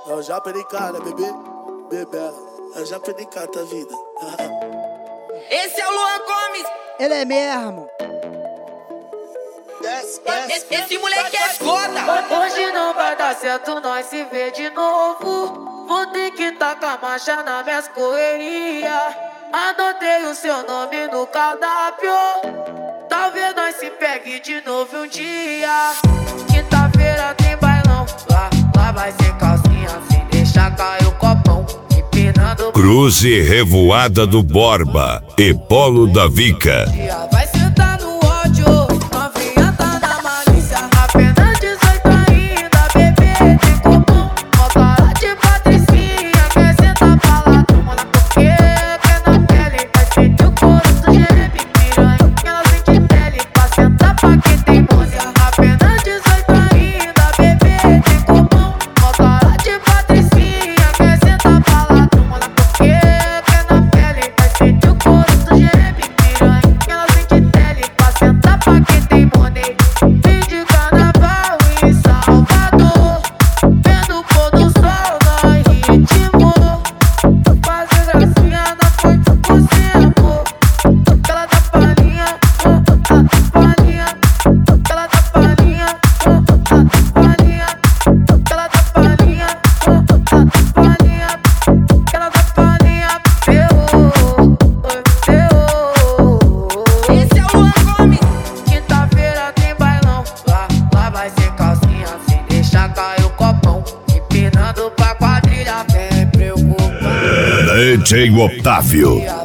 É o Japenicá, né, bebê? Bebê, é o Japenicá, tá vida. Esse é o Luan Gomes. Ele é mesmo. Esse moleque é foda. Hoje não vai dar certo, nós se vê de novo. Vou ter que tacar marcha nas minhas correrias. Anotei o seu nome no cardápio. Talvez nós se pegue de novo um dia. Quinta-feira tem bailão. Lá vai ser calcinha sem deixar cair o copão. Empinando Cruze Revoada do Borba e Polo da Vica. vai sentar no ódio. Novinha tá na malícia. Apenas 18 ainda, bebê tem copão. Ó cara de patricinha, quer sentar pra lá, toma na porque quer na pele. Vai sentir o couro do geme, piranha. Ela sente pele pra sentar pra quem tem mãozinha. Apenas 18 ainda, bebê tem copão. Ó cara de patricinha, quer sentar pra lá, toma na porque quer na pele. Vai sentir o couro do geme, piranha. Ela sente pele pra sentar pra quem tem money. Fim de carnaval em Salvador, vendo o pôr do sol no ritmo. Fazer gracinha na noite com sem amor. Aquela da palhinha, palhinha. Aquela da palhinha, palhinha. Aquela da palhinha, palhinha. Aquela da palhinha, ferrou. Esse é o Luan Gomes. Quinta-feira tem bailão. Lá vai ser calcinha sem deixar cair o copão. Empinando pra quadrilha, bem preocupado. DJ Otávio.